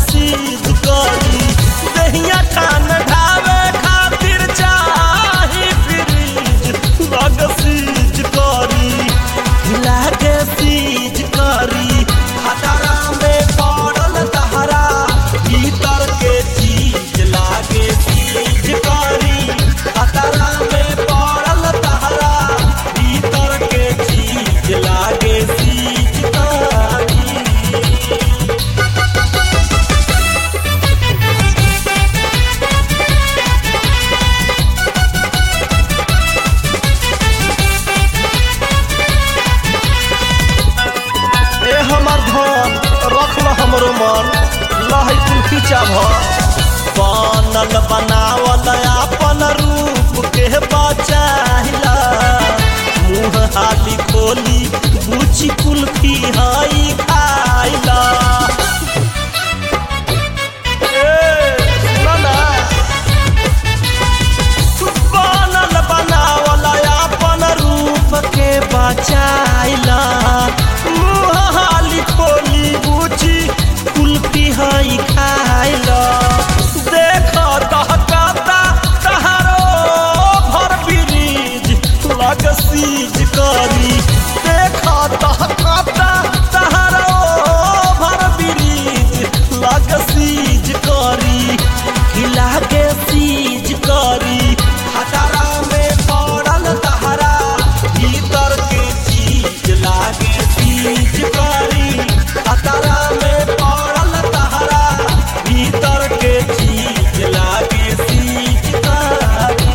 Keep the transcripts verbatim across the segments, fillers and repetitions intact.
सीज करी दहिया ठान ढावे खातिर चाही फ्रीज लग सीज करी लागे सीज करी हतारा में पड़ल तहरा भीतर के चीज लागे सीज करी हतारा में पड़ल तहरा भीतर के चीज लागे सीज करी। ए हमर धन रखल हमरो मन लहै कुल खींचा भ बनल बनावल अपन रूप के बचाइला मुँह हाली खोली बुची कुल्फी हई खाइला। बनल बनावल अपन रूप के बचाइला मुँह हाली खोली बुची कुल्फी हई खाइला। देख दहकाता तहारो भर ब्रिज लग सीज करी देख दहकाता तहारो भर ब्रिज लग सीज करी हिला के सीज करी हतारा में पड़ल तहरा भीतर के चीज लागे सीज करी हतारा में पड़ल तहरा भीतर के चीज लागे सीज करी।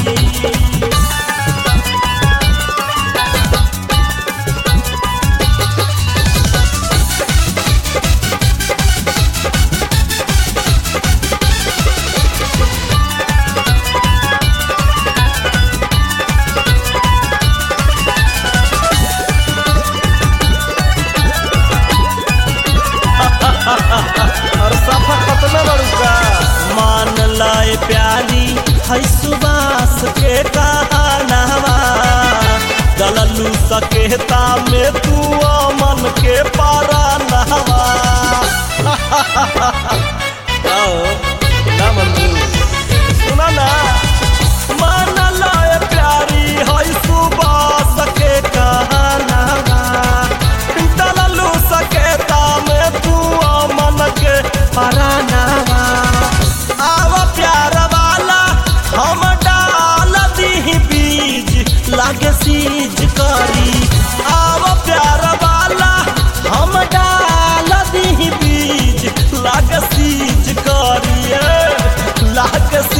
और सफा खत्म बड़ुका मान लाए प्यारी है सुबास के कहानवा दललू सकेता में तू अमन के पारानवा। आओ ना मंजू सुना ना मान लाए प्यारी है सुबास के कहानवा दललू सकेता में तू अमन के परानवा। आव प्यार वाला हम डाल दी बीज लागे सीज करी आव प्यार वाला हम डाल दी बीज लागे सीज करी लागे